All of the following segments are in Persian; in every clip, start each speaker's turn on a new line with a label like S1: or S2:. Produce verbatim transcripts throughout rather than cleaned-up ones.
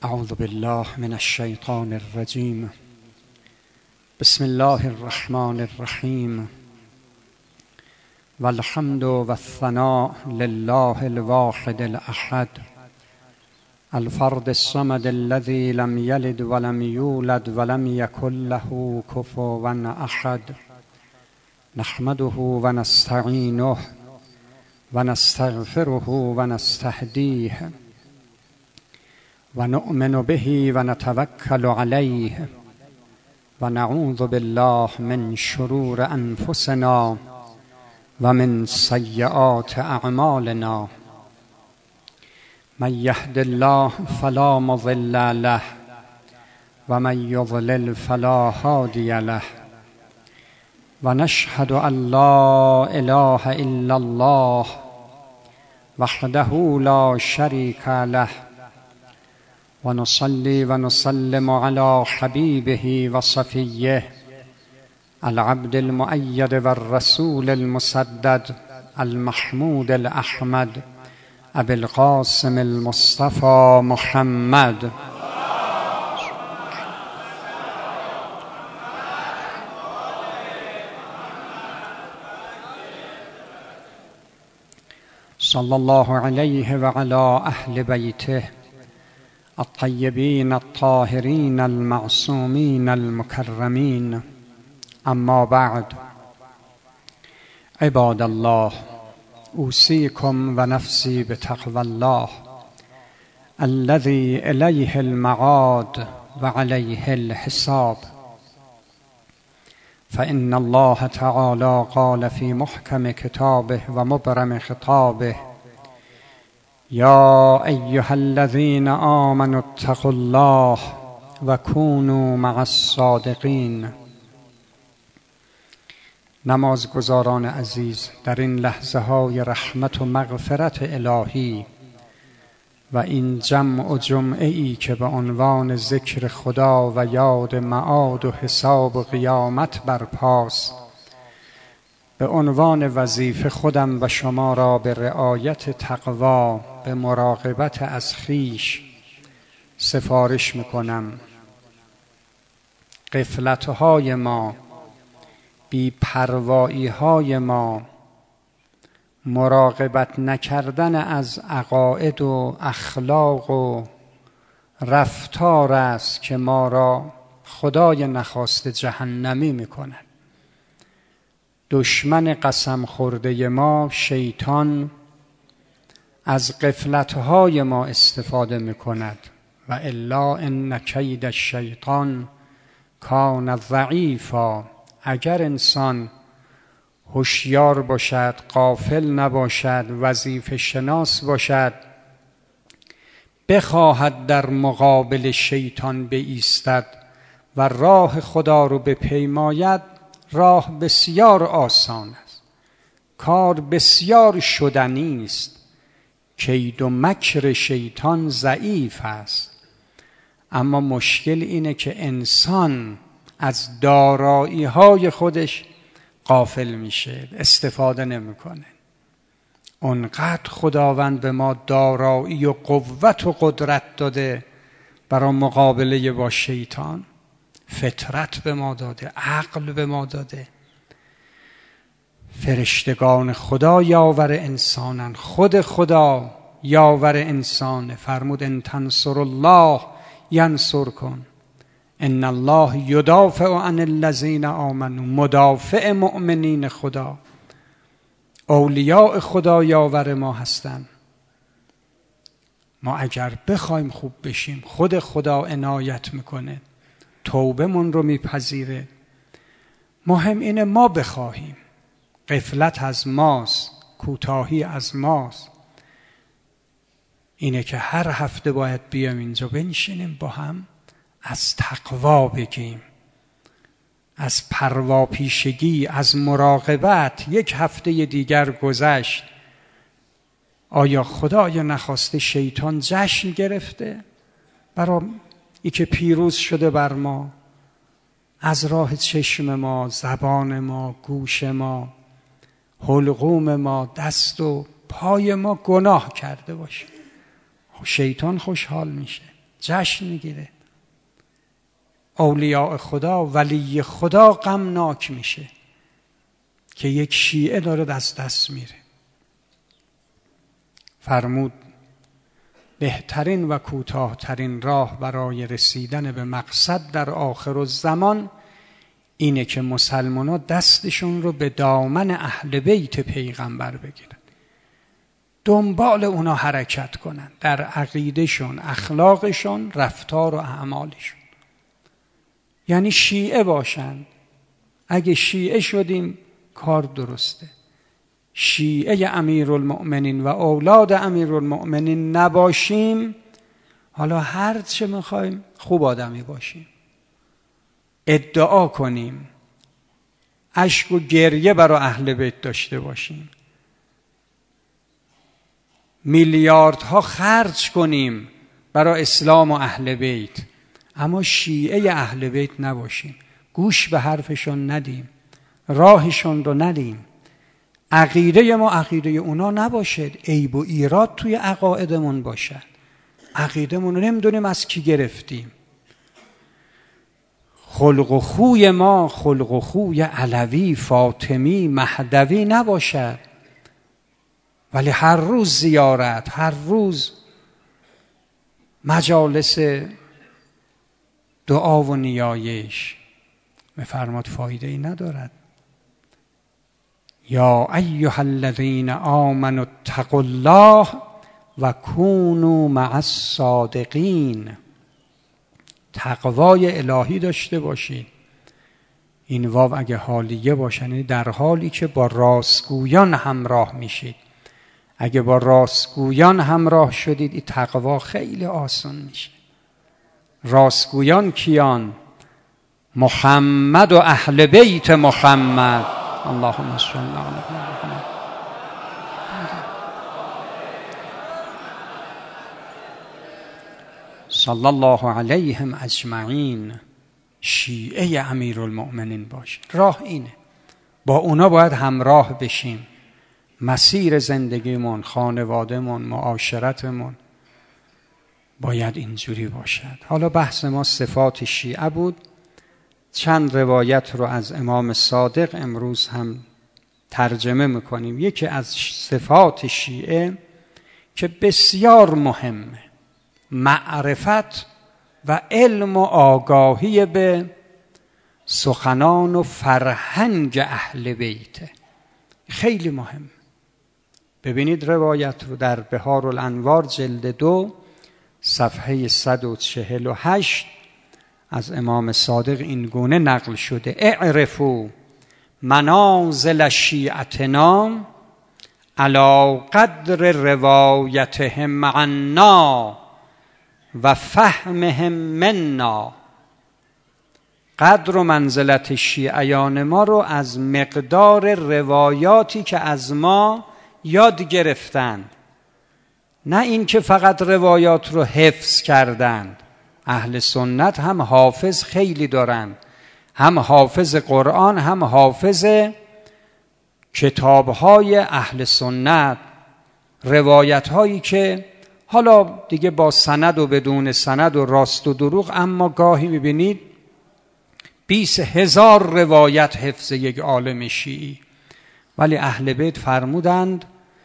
S1: اعوذ بالله من الشیطان الرجیم. بسم الله الرحمن الرحیم. والحمد والثناء لله الواحد الأحد الفرد الصمد الذي لم يلد ولم يولد ولم يكن له كفوا أحد. نحمده ونستعينه ونستغفره ونستهديه ونؤمن به ونتوكل عليه ونعوذ بالله من شرور أنفسنا ومن سيئات أعمالنا. من يهد الله فلا مضل له ومن يضلل فلا هادي له. ونشهد أن لا إله إلا الله وحده لا شريك له. ونصلي ونسلم على حبيبه وصفيه العبد المؤيد والرسول المسدد المحمود الأحمد أبي القاسم المصطفى محمد صلى الله عليه وعلى أهل بيته الطيبين الطاهرين المعصومين المكرمين. اما بعد، عباد الله، اوصيكم ونفسي بتقوى الله الذي إليه المعاد وعليه الحساب. فإن الله تعالى قال في محكم كتابه ومبرم خطابه: يا أيها الذين آمنوا اتقوا الله وكونوا مع الصادقين. نمازگزاران عزیز، در این لحظه های رحمت و مغفرت الهی و این جمع و جمعه ای که به عنوان ذکر خدا و یاد معاد و حساب و قیامت برپاست، به عنوان وظیفه خودم و شما را به رعایت تقوا، به مراقبت از خویش سفارش میکنم. غفلت‌های ما، بی‌پروایی‌های ما، مراقبت نکردن از عقاید و اخلاق و رفتار است که ما را خدای نخواسته جهنمی میکند. دشمن قسم خورده ما شیطان از غفلت‌های ما استفاده میکند. و الا ان کید الشیطان کان ضعیفا. اگر انسان هوشیار باشد، غافل نباشد، وظیفه شناس باشد، بخواهد در مقابل شیطان بایستد و راه خدا رو بپیماید، راه بسیار آسان است، کار بسیار شدنی است. کید و مکر شیطان ضعیف است، اما مشکل اینه که انسان از دارایی های خودش غافل میشه، استفاده نمیکنه. اونقدر خداوند به ما دارایی و قوت و قدرت داده برای مقابله با شیطان. فطرت به ما داده، عقل به ما داده. فرشتگان خدا یاور انسانن، خود خدا یاور انسانه. فرمود ان تنصر الله ینصرکم، ان الله یدافع عن الذین آمنوا. مدافع مؤمنین خدا، اولیاء خدا یاور ما هستن. ما اگر بخوایم خوب بشیم، خود خدا عنایت میکنه، توبه من رو میپذیره. مهم اینه ما بخواهیم. غفلت از ماست، کوتاهی از ماست. اینه که هر هفته باید بیام اینجا بنشینیم با هم از تقوا بگیم، از پرواپیشگی، از مراقبت. یک هفته دیگر گذشت، آیا خدای نخواسته شیطان جشن گرفته برای ای که پیروز شده بر ما؟ از راه چشم ما، زبان ما، گوش ما، حلقوم ما، دست و پای ما گناه کرده باشه، شیطان خوشحال میشه. جشن میگیره. اولیاء خدا، ولی خدا غمناک میشه که یک شیعه داره از دست میره. فرمود بهترین و کوتاهترین راه برای رسیدن به مقصد در آخر الزمان اینه که مسلمان‌ها دستشون رو به دامن اهل بیت پیغمبر بگیرن، دنبال اونا حرکت کنن در عقیدهشون، اخلاقشون، رفتار و اعمالشون. یعنی شیعه باشن. اگه شیعه شدیم کار درسته. شیعه امیرالمؤمنین و اولاد امیرالمؤمنین نباشیم، حالا هر چه میخوایم خوب آدمی باشیم، ادعا کنیم، اشک و گریه برای اهل بیت داشته باشیم، میلیاردها خرج کنیم برای اسلام و اهل بیت، اما شیعه اهل بیت نباشیم، گوش به حرفشون ندیم، راهشون رو ندیم، عقیده ما عقیده اونا نباشد، عیب و ایراد توی عقایدمون باشد، عقیدمون رو نمیدونیم از کی گرفتیم، خلق و خوی ما خلق و خوی علوی، فاطمی، مهدوی نباشد، ولی هر روز زیارت، هر روز مجالس دعا و نیایش، میفرماد فایده ای ندارد. یا ایها الذین آمنوا اتقوا الله و کونوا مع الصادقین. تقوای الهی داشته باشید. این واو اگه حالیه باشن در حالی که با راستگویان همراه میشید. اگه با راستگویان همراه شدید این تقوا خیلی آسان میشه. راستگویان کیان؟ محمد و اهل بیت محمد. اللهم صل علی محمد. صلی الله علیهم اجمعین. شیعه امیرالمؤمنین باشید. راه اینه، با اونا باید همراه بشیم. مسیر زندگیمون، خانوادهمون، معاشرتمون باید اینجوری باشد. حالا بحث ما صفات شیعه بود. چند روایت رو از امام صادق امروز هم ترجمه میکنیم. یکی از صفات شیعه که بسیار مهمه، معرفت و علم و آگاهی به سخنان و فرهنگ اهل بیت خیلی مهم. ببینید روایت رو در بحار الانوار جلد دو صفحه صد و چهل و هشت از امام صادق این گونه نقل شده: اعرفوا منازل شیعتنا علی قدر روایتهم عنا و فهمهم منا. قدر و منزلت شیعیان ما رو از مقدار روایاتی که از ما یاد گرفتند، نه این که فقط روایات رو حفظ کردند. اهل سنت هم حافظ خیلی دارند، هم حافظ قرآن، هم حافظ کتاب‌های اهل سنت، روایت‌هایی که حالا دیگه با سند و بدون سند و راست و دروغ، اما گاهی می‌بینید بیست هزار روایت حفظ یک عالم شیعی. ولی اهل بیت فرمودند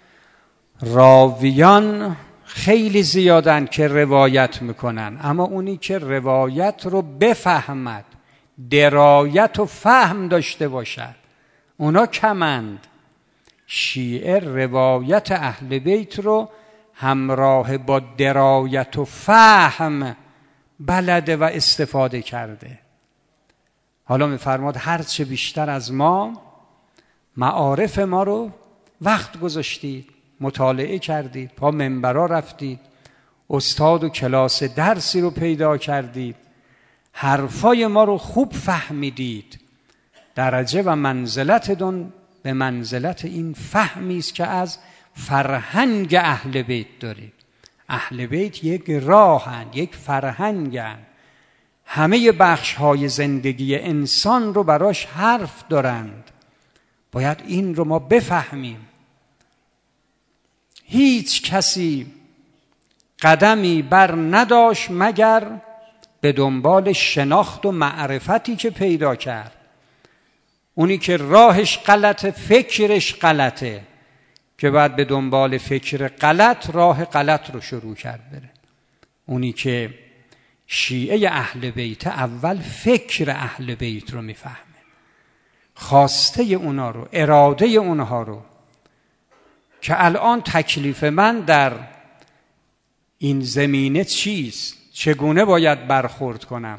S1: راویان خیلی زیادن که روایت میکنن، اما اونی که روایت رو بفهمد، درایت و فهم داشته باشد، اونا کمند. شیعه روایت اهل بیت رو همراه با درایت و فهم بلده و استفاده کرده. حالا میفرماد هرچه بیشتر از ما معارف ما رو وقت گذاشتید، مطالعه کردید، پا منبرا رفتید، استاد و کلاس درسی رو پیدا کردید، حرفای ما رو خوب فهمیدید، درجه و منزلتتون به منزلت این فهمی است که از فرهنگ اهل بیت دارید. اهل بیت یک راهن، یک فرهنگن، همه بخش‌های زندگی انسان رو براش حرف دارند. باید این رو ما بفهمیم. هیچ کسی قدمی بر نداشت مگر به دنبال شناخت و معرفتی که پیدا کرد. اونی که راهش غلطه، فکرش غلطه، که بعد به دنبال فکر غلط راه غلط رو شروع کرد بره. اونی که شیعه اهل بیت اول فکر اهل بیت رو میفهمه، خواسته اونا رو، اراده اونها رو، که الان تکلیف من در این زمینه چیست، چگونه باید برخورد کنم.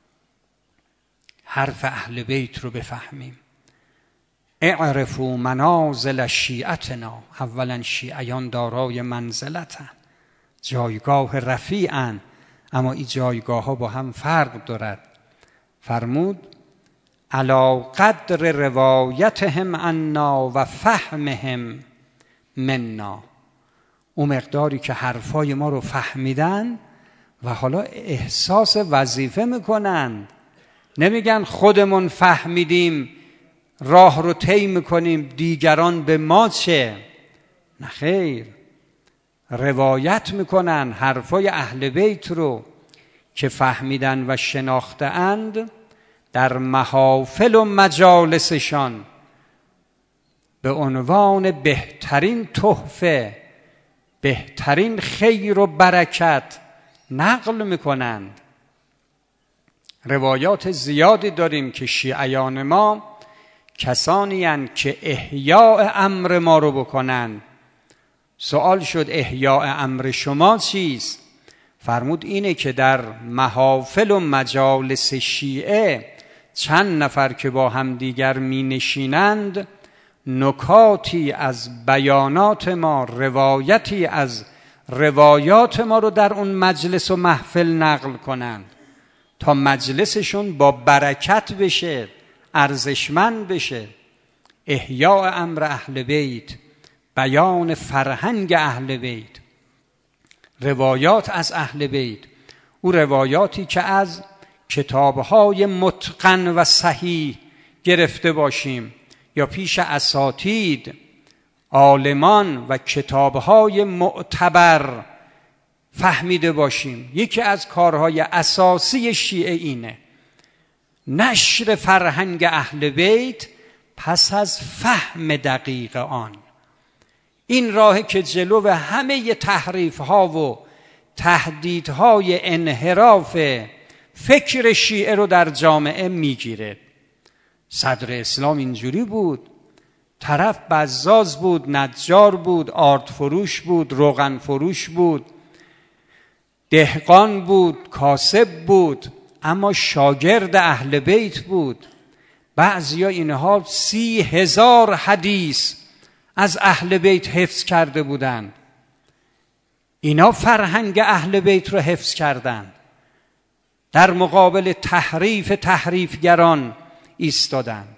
S1: حرف اهل بیت رو بفهمیم. اعرفوا منازل شیعتنا، اولا شیعیان دارای منزلتن، جایگاه رفیعن، اما این جایگاه ها با هم فرق دارد. فرمود علی قدر روایتهم عنا و فهمهم منا، اون مقداری که حرفای ما رو فهمیدن و حالا احساس وظیفه میکنن، نمیگن خودمون فهمیدیم راه رو طی میکنیم دیگران به ما چه، نه خیر، روایت میکنن حرفای اهل بیت رو که فهمیدن و شناختند، در محافل و مجالسشان به عنوان بهترین تحفه، بهترین خیر و برکت نقل میکنند. روایات زیادی داریم که شیعیان ما کسانی هستند که احیاء امر ما رو بکنن. سوال شد احیاء امر شما چیست؟ فرمود اینه که در محافل و مجالس شیعه چند نفر که با هم دیگر می نشینند، نکاتی از بیانات ما، روایتی از روایات ما رو در اون مجلس و محفل نقل کنند تا مجلسشون با برکت بشه، ارزشمند بشه. احیاء امر اهل بیت، بیان فرهنگ اهل بیت، روایات از اهل بیت، او روایاتی که از کتابهای متقن و صحیح گرفته باشیم یا پیش اساتید، عالمان و کتابهای معتبر فهمیده باشیم. یکی از کارهای اساسی شیعه اینه، نشر فرهنگ اهل بیت پس از فهم دقیق آن. این راهی که جلو همه تحریف ها و تهدیدهای انحراف فکر شیعه رو در جامعه میگیره. صدر اسلام اینجوری بود، طرف بزاز بود، نجار بود، آرد فروش بود، روغن فروش بود، دهقان بود، کاسب بود، اما شاگرد اهل بیت بود. بعضیا اینها سی هزار حدیث از اهل بیت حفظ کرده بودند. اینا فرهنگ اهل بیت رو حفظ کردند، در مقابل تحریف تحریفگران ایستادند.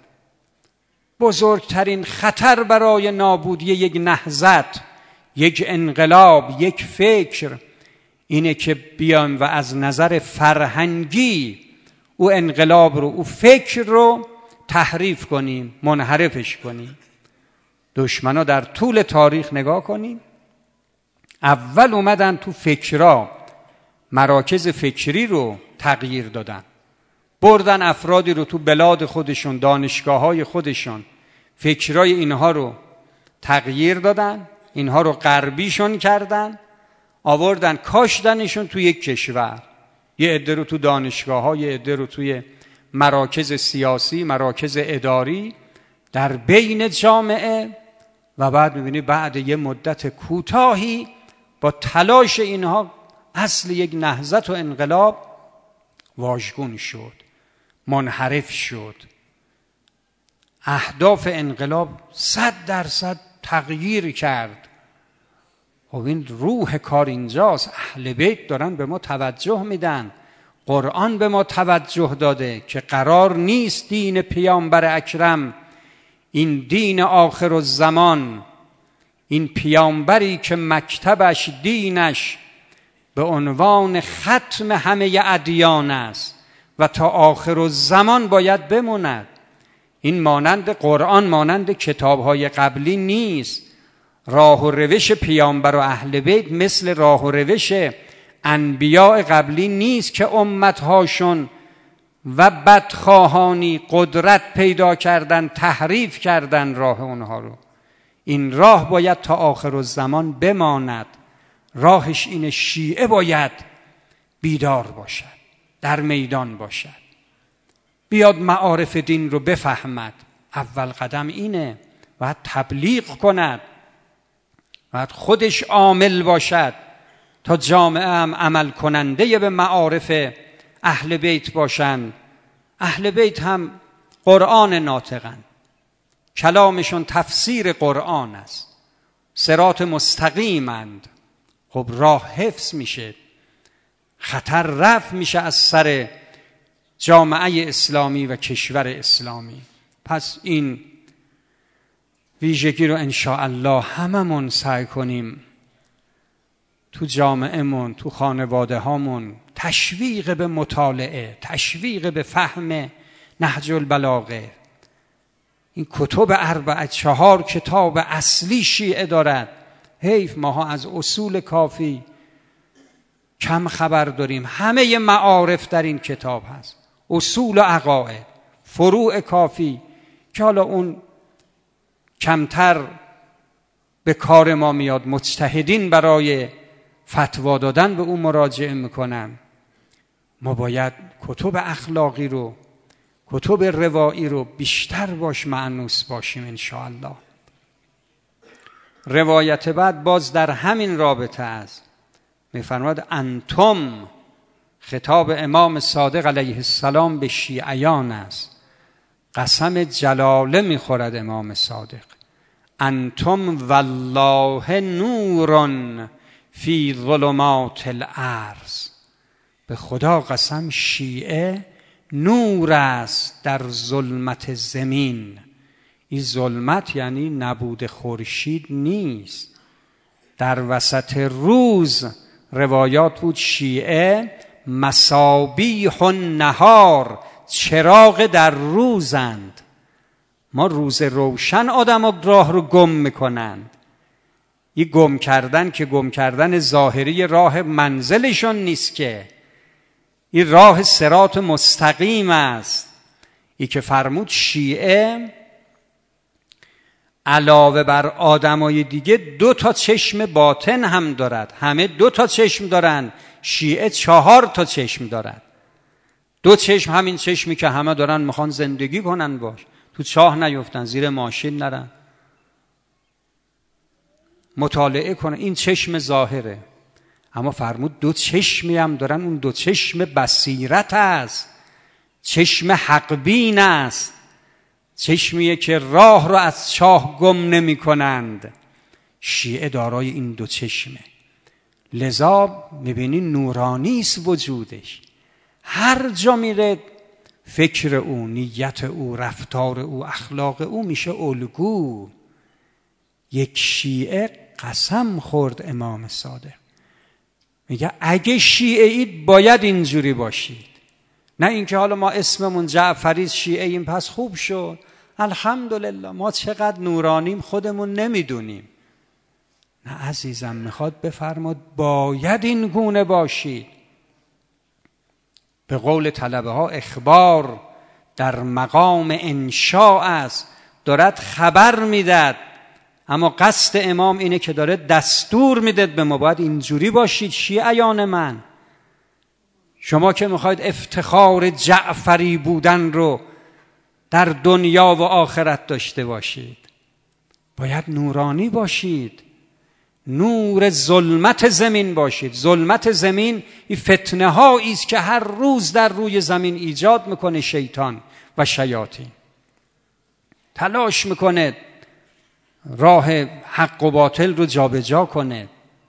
S1: بزرگترین خطر برای نابودی یک نهضت، یک انقلاب، یک فکر اینه که بیایم و از نظر فرهنگی او انقلاب رو، او فکر رو تحریف کنیم، منحرفش کنیم. دشمنا در طول تاریخ نگاه کنیم، اول اومدن تو فکرها مراکز فکری رو تغییر دادن، بردن افرادی رو تو بلاد خودشون، دانشگاه های خودشون، فکرای اینها رو تغییر دادن، اینها رو غربیشون کردن، آوردن کاشدنشون تو یک کشور. یه عده رو تو دانشگاه ها، یه عده رو توی مراکز سیاسی، مراکز اداری، در بین جامعه. و بعد میبینی بعد یه مدت کوتاهی با تلاش اینها اصل یک نهضت و انقلاب واژگون شد، منحرف شد. اهداف انقلاب صد درصد تغییر کرد. خب این روح کار اینجاست. اهل بیت دارن به ما توجه میدن، قرآن به ما توجه داده که قرار نیست دین پیامبر اکرم، این دین آخر الزمان، این پیامبری که مکتبش، دینش به عنوان ختم همه ادیان است و تا آخر الزمان باید بماند. این مانند قرآن، مانند کتابهای قبلی نیست. راه و روش پیامبر و اهل بیت مثل راه و روش انبیاء قبلی نیست که امتهاشون و بدخواهانی قدرت پیدا کردن تحریف کردن راه اونها رو. این راه باید تا آخر الزمان بماند. راهش اینه شیعه باید بیدار باشد، در میدان باشد، بیاد معارف دین رو بفهمد. اول قدم اینه، باید تبلیغ کند، باید خودش عامل باشد تا جامعه هم عمل کننده به معارف اهل بیت باشند. اهل بیت هم قرآن ناطقن، کلامشون تفسیر قرآن است، صراط مستقیمند. خب راه حفظ میشه، خطر رفع میشه از سر جامعه اسلامی و کشور اسلامی. پس این ویژگی رو انشاءالله هممون سعی کنیم تو جامعهمون، تو خانواده هامون تشویق به مطالعه، تشویق به فهم نهج البلاغه. این کتب اربعه، چهار کتاب اصلی شیعه دارد. حیف ماها از اصول کافی کم خبر داریم. همه معارف در این کتاب هست، اصول و عقاید، فروع کافی که حالا اون کمتر به کار ما میاد. مجتهدین برای فتوا دادن به اون مراجعه میکنن. ما باید کتب اخلاقی رو، کتب روایی رو بیشتر باش مأنوس باشیم انشاءالله. روایت بعد باز در همین رابطه است، میفرماد انتم، خطاب امام صادق علیه السلام به شیعیان است. قسم جلاله میخورد امام صادق، انتم والله نورن فی ظلمات الارض. به خدا قسم شیعه نور است در ظلمت زمین. این ظلمت یعنی نبود خورشید نیست. در وسط روز روایات بود شیعه مصابیح النهار، چراغ در روزند. ما روز روشن آدم و راه رو گم میکنند. این گم کردن که گم کردن ظاهری راه منزلشون نیست، که این راه صراط مستقیم است. این که فرمود شیعه علاوه بر آدمای دیگه دو تا چشم باطن هم دارد. همه دو تا چشم دارن، شیعه چهار تا چشم دارد. دو چشم، همین چشمی که همه دارن میخوان زندگی کنن باش، تو چاه نیفتن، زیر ماشین نرن، مطالعه کنن، این چشم ظاهره. اما فرمود دو چشمی هم دارن، اون دو چشم بصیرت است، چشم حقبین است، چشمیه که راه رو از چاه گم نمی کنند. شیعه دارای این دو چشمه، لذا میبینی نورانی است وجودش. هر جا میره فکر او، نیت او، رفتار او، اخلاق او میشه الگو. یک شیعه قسم خورد امام صادق، میگه اگه شیعه اید باید اینجوری باشید. نه اینکه حالا ما اسممون جعفری شیعه ایم پس خوب شد، الحمدلله ما چقدر نورانیم خودمون نمیدونیم. نه عزیزم، میخواد بفرماد باید این گونه باشید. به قول طلبه ها اخبار در مقام انشاء است، دارد خبر میداد، اما قصد امام اینه که داره دستور میداد به ما باید اینجوری باشید شیعیان من. شما که میخواید افتخار جعفری بودن رو در دنیا و آخرت داشته باشید، باید نورانی باشید، نور ظلمت زمین باشید. ظلمت زمین این فتنه هایی است که هر روز در روی زمین ایجاد میکنه شیطان و شیاطین. تلاش میکنه راه حق و باطل رو جابجا کنه،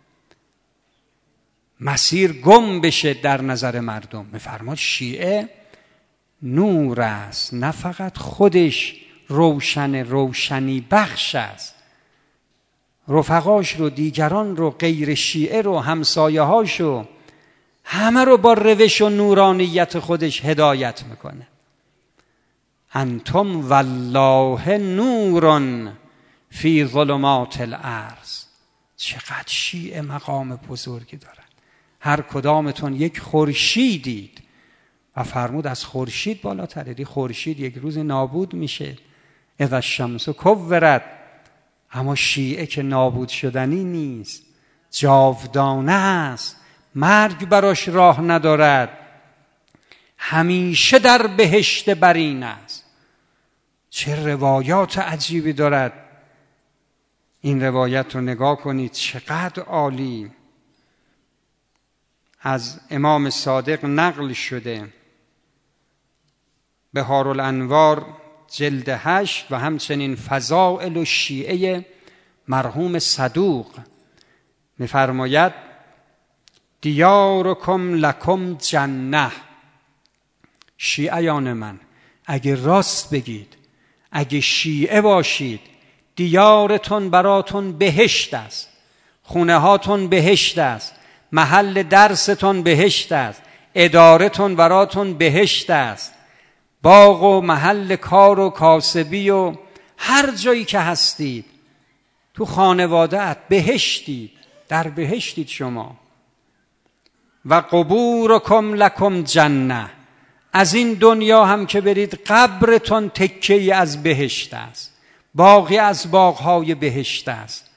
S1: مسیر گم بشه در نظر مردم. میفرماد شیعه نور است، نه فقط خودش روشن روشنی بخش است، رفقاش رو، دیگران رو، غیر شیعه رو، همسایه هاشو، همه رو با روش و نورانیت خودش هدایت میکنه. انتم والله نورن فی ظلمات الارض. چقدر شیعه مقام بزرگی دارن. هر کدامتون یک خورشیدید و فرمود از خورشید بالاتره. خورشید یک روز نابود میشه، اذا الشمس کورت. اما شیعه که نابود شدنی نیست، جاودانه است، مرگ براش راه ندارد، همیشه در بهشت برین است. چه روایات عجیبی دارد. این روایت رو نگاه کنید چقدر عالی. از امام صادق نقل شده، بهارالانوار جلد هشت و همچنین فضائل الشیعه مرحوم صدوق می‌فرماید دیارکم لکم جنه. شیعیان من، اگه راست بگید، اگه شیعه باشید، دیارتون براتون بهشت است، خونه هاتون بهشت است، محل درستون بهشت است، ادارتون براتون بهشت است، باغ و محل کار و کاسبی و هر جایی که هستید، تو خانواده‌ات بهشتید، در بهشتید شما. و قبورکم لکم جنه. از این دنیا هم که برید، قبرتون تکه‌ای از بهشت است، باغی از باغهای بهشت است.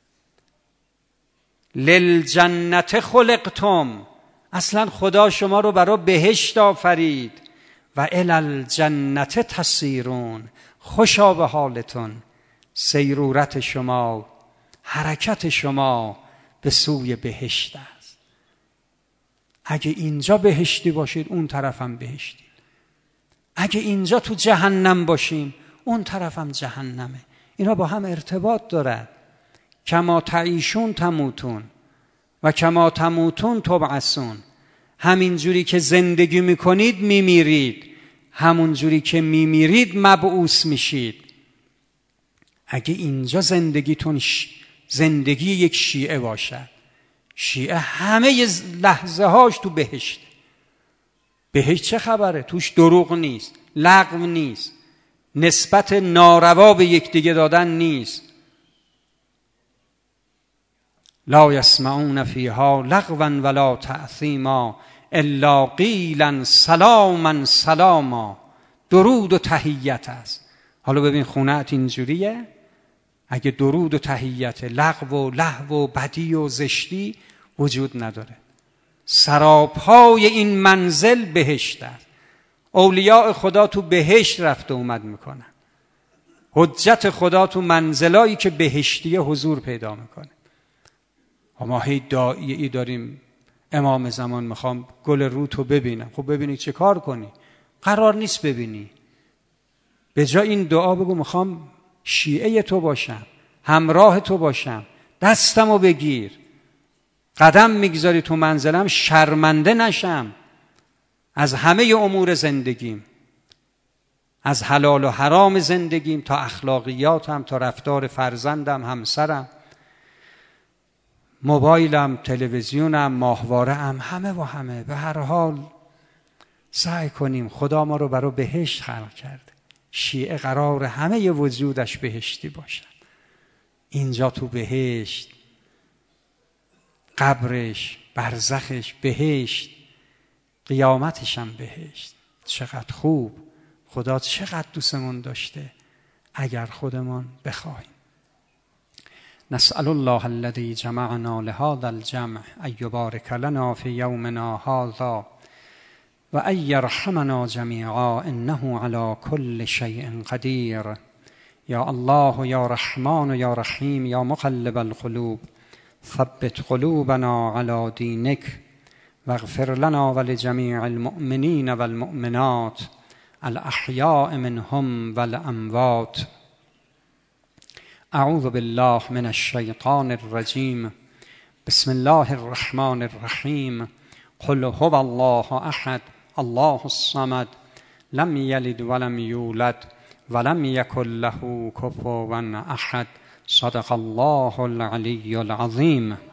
S1: للجنت خلقتم. اصلا خدا شما رو برای بهشت آفرید. و الی الجنت تسیرون. خوشا به حالتون، سیرورت شما، حرکت شما به سوی بهشت است. اگه اینجا بهشتی باشید، اون طرف هم بهشتی. اگه اینجا تو جهنم باشیم، اون طرف هم جهنمه. اینا با هم ارتباط دارد. کما تعیشون تموتون و کما تموتون تبعثون. همین جوری که زندگی میکنید میمیرید، همون جوری که میمیرید مبعوث میشید. اگه اینجا زندگیتون ش... زندگی یک شیعه باشد، شیعه همه لحظه هاش تو بهشت. بهشت چه خبره؟ توش دروغ نیست، لغو نیست، نسبت ناروا به یکدیگه دادن نیست. لا یسمعون فیها لغوا ولا تأثیما الا قیلا سلاما سلاما. درود و تحیت است. حالا ببین خونه‌ات اینجوریه، اگه درود و تحیت، لغو و لهو و بدی و زشتی وجود نداره. سراپای این منزل بهشت است. اولیاء خدا تو بهشت رفت و اومد میکنن. حجت خدا تو منزلایی که بهشتی حضور پیدا میکنه. ما هی داعیه‌ای داریم، امام زمان میخوام گل روتو ببینم. خب ببینی چه کار کنی؟ قرار نیست ببینی. به جای این دعا بگو میخوام شیعه تو باشم، همراه تو باشم، دستمو بگیر، قدم میگذاری تو منزلم، شرمنده نشم از همه امور زندگیم، از حلال و حرام زندگیم تا اخلاقیاتم، تا رفتار فرزندم، همسرم، موبایلم، تلویزیونم، ماهواره‌ام، همه و همه. به هر حال سعی کنیم، خدا ما رو برای بهشت خلق کرده. شیعه قرار همه وجودش بهشتی باشد. اینجا تو بهشت، قبرش، برزخش بهشت، قیامتش هم بهشت. چقدر خوب. خدا چقدر دوستمون داشته اگر خودمون بخوایم. نسأل الله الذي جمعنا لهذا الجمع أن يبارك لنا في يومنا هذا وأن يرحمنا جميعا إنه على كل شيء قدير. يا الله يا رحمن يا رحيم يا مقلب القلوب ثبت قلوبنا على دينك واغفر لنا ولجميع المؤمنين والمؤمنات الأحياء منهم والأموات. اعوذ بالله من الشیطان الرجیم. بسم الله الرحمن الرحیم. قل هو الله احد الله الصمد لم یلد ولم یولد ولم یکن له کفوا احد. صدق الله العلی العظیم.